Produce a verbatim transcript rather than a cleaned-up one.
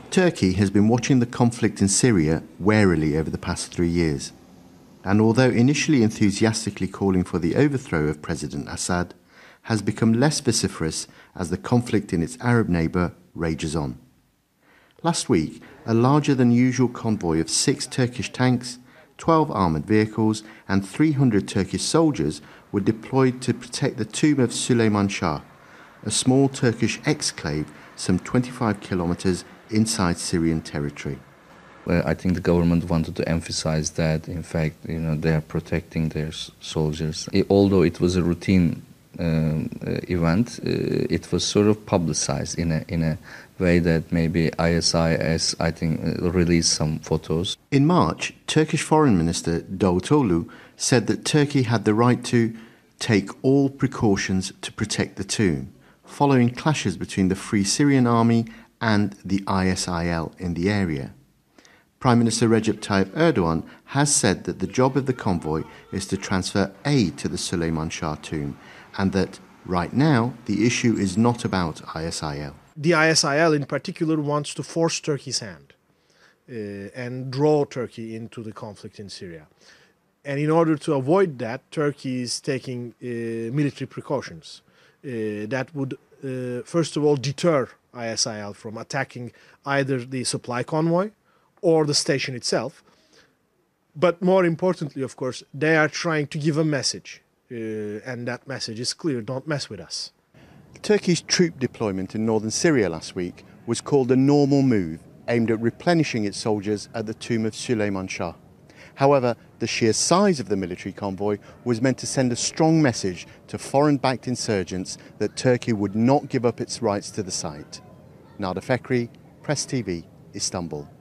Turkey has been watching the conflict in Syria warily over the past three years. And although initially enthusiastically calling for the overthrow of President Assad, has become less vociferous as the conflict in its Arab neighbour rages on. Last week, a larger than usual convoy of six Turkish tanks, twelve armoured vehicles and three hundred Turkish soldiers were deployed to protect the tomb of Süleyman Shah, a small Turkish exclave some twenty-five kilometres inside Syrian territory. Well, I think the government wanted to emphasize that, in fact, you know, they are protecting their soldiers. It, although it was a routine um, uh, event, uh, it was sort of publicized in a in a way that maybe I S I S, I think, uh, released some photos. In March, Turkish Foreign Minister Davutoglu said that Turkey had the right to take all precautions to protect the tomb, following clashes between the Free Syrian Army and the I S I L in the area. Prime Minister Recep Tayyip Erdogan has said that the job of the convoy is to transfer aid to the Süleyman Shah tomb and that, right now, the issue is not about I S I L. The I S I L in particular wants to force Turkey's hand uh, and draw Turkey into the conflict in Syria. And in order to avoid that, Turkey is taking uh, military precautions uh, that would, uh, first of all, deter I S I L from attacking either the supply convoy or the station itself. But more importantly, of course, they are trying to give a message. Uh, and that message is clear: don't mess with us. Turkey's troop deployment in northern Syria last week was called a normal move aimed at replenishing its soldiers at the tomb of Süleyman Shah. However, the sheer size of the military convoy was meant to send a strong message to foreign-backed insurgents that Turkey would not give up its rights to the site. Nada Fekri, Press T V, Istanbul.